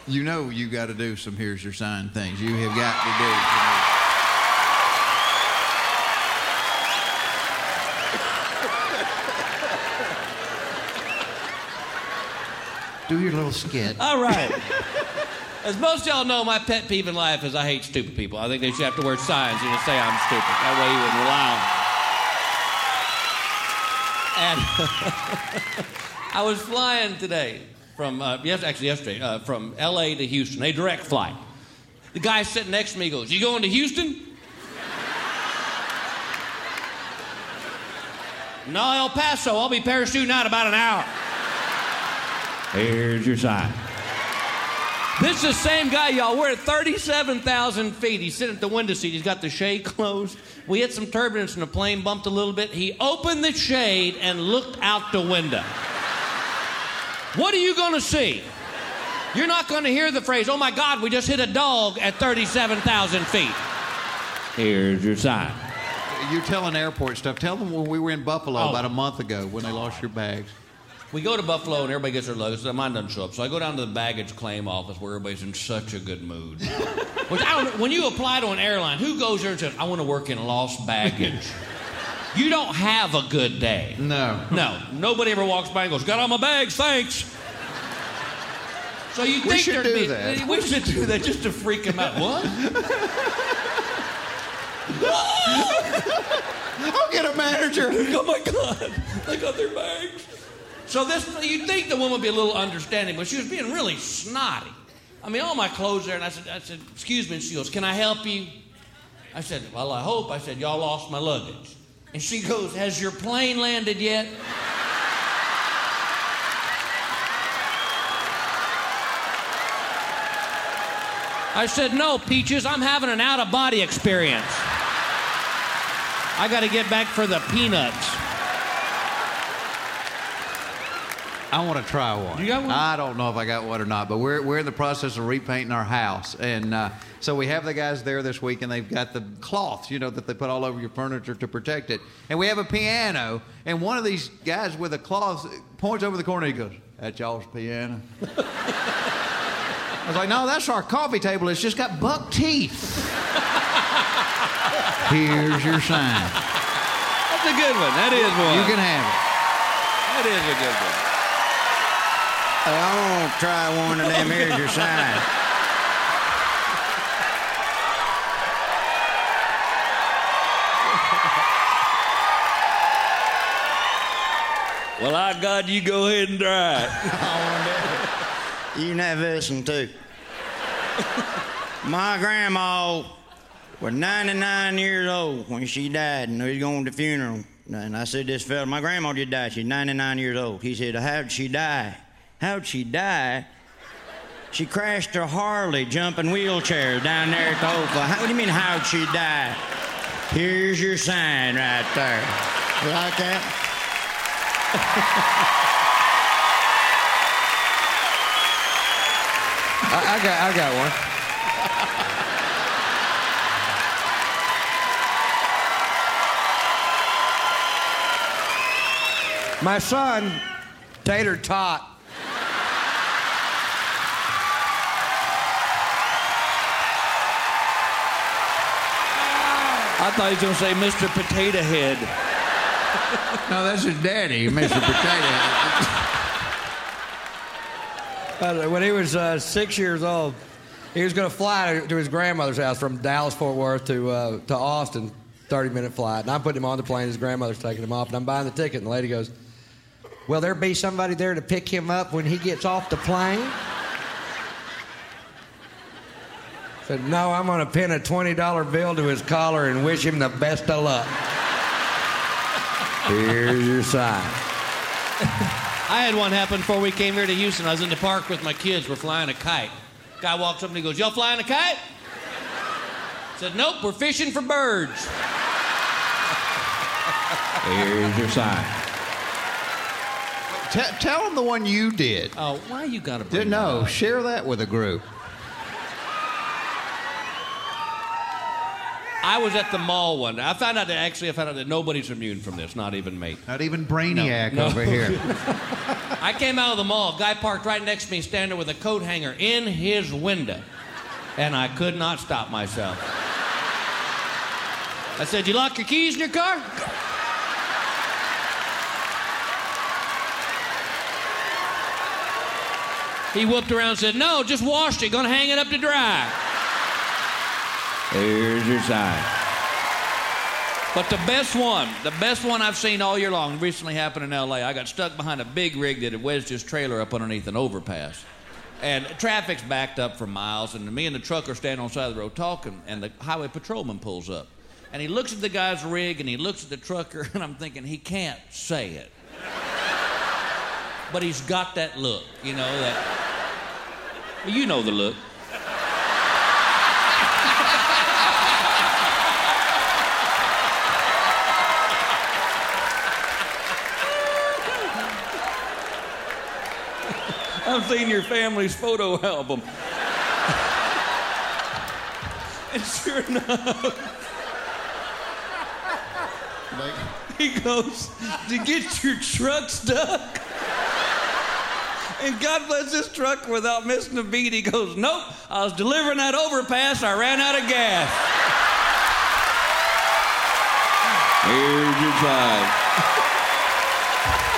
You know you got to do some here's your sign things. You have got to do. Do your little skit. All right. As most of y'all know, my pet peeve in life is I hate stupid people. I think they should have to wear signs and just say I'm stupid. That way you wouldn't rely on me. And I was flying today from, yesterday, from L.A. to Houston, a direct flight. The guy sitting next to me goes, "You going to Houston?" "No, El Paso. I'll be parachuting out about an hour." Here's your sign. This is the same guy, y'all. We're at 37,000 feet. He's sitting at the window seat. He's got the shade closed. We hit some turbulence and the plane bumped a little bit. He opened the shade and looked out the window. What are you going to see? You're not going to hear the phrase, "Oh, my God, we just hit a dog at 37,000 feet. Here's your sign. You're telling airport stuff. Tell them when we were in Buffalo about a month ago when they lost your bags. We go to Buffalo and everybody gets their luggage, so mine doesn't show up. So I go down to the baggage claim office where everybody's in such a good mood. Which I don't, when you apply to an airline, who goes there and says, "I want to work in lost baggage"? You don't have a good day. No. No. Nobody ever walks by and goes, "Got all my bags, thanks." So you think we should do that. We should do that just to freak them out. What? I'll get a manager. Oh my God, they got their bags. So you'd think the woman would be a little understanding, but she was being really snotty. I mean, all my clothes there, and I said, "Excuse me," and she goes, "Can I help you?" I said, "Well, I hope." I said, "Y'all lost my luggage." And she goes, "Has your plane landed yet?" I said, "No, Peaches, I'm having an out-of-body experience. I got to get back for the peanuts." I want to try one. You got one? I don't know if I got one or not, but we're in the process of repainting our house. And so we have the guys there this week, and they've got the cloths, that they put all over your furniture to protect it. And we have a piano, and one of these guys with a cloth points over the corner, and he goes, "That's y'all's piano?" I was like, "No, that's our coffee table. It's just got buck teeth." Here's your sign. That's a good one. That is one. You can have it. That is a good one. I want to try one of them. Here's your sign. Well, I got you. Go ahead and try it. You can have this one, too. My grandma was 99 years old when she died, and we was going to the funeral. And I said, "This fella, my grandma just died. She's 99 years old." He said, "How'd she die?" "How'd she die? She crashed her Harley jumping wheelchairs down there at the Oakland." "What do you mean, how'd she die?" Here's your sign right there. You like that? I got one. My son, Tater Tot. I thought he was going to say Mr. Potato Head. No, that's his daddy, Mr. Potato Head. When he was 6 years old, he was going to fly to his grandmother's house from Dallas-Fort Worth to Austin, 30-minute flight. And I'm putting him on the plane. His grandmother's taking him off, and I'm buying the ticket. And the lady goes, "Will there be somebody there to pick him up when he gets off the plane?" I said, "No, I'm going to pin a $20 bill to his collar and wish him the best of luck." Here's your sign. I had one happen before we came here to Houston. I was in the park with my kids. We're flying a kite. Guy walks up and he goes, "Y'all flying a kite?" I said, "Nope, we're fishing for birds." Here's your sign. Tell them the one you did. Oh, why you got to bring that No, up? share that with a group. I was at the mall one day. I found out that nobody's immune from this, not even me. Not even Brainiac No. over here. I came out of the mall. Guy parked right next to me, standing there with a coat hanger in his window. And I could not stop myself. I said, "You lock your keys in your car?" He whooped around and said, "No, just washed it. Gonna hang it up to dry." Here's your sign. But the best one I've seen all year long recently happened in L.A. I got stuck behind a big rig that had wedged his trailer up underneath an overpass. And traffic's backed up for miles, and me and the trucker stand on the side of the road talking, and the highway patrolman pulls up. And he looks at the guy's rig, and he looks at the trucker, and I'm thinking, he can't say it. But he's got that look, you know, that... You know the look. I've seen your family's photo album. And sure enough, he goes, "To get your truck stuck?" And God bless this trucker without missing a beat. He goes, "Nope, I was delivering that overpass. I ran out of gas." Here's your sign.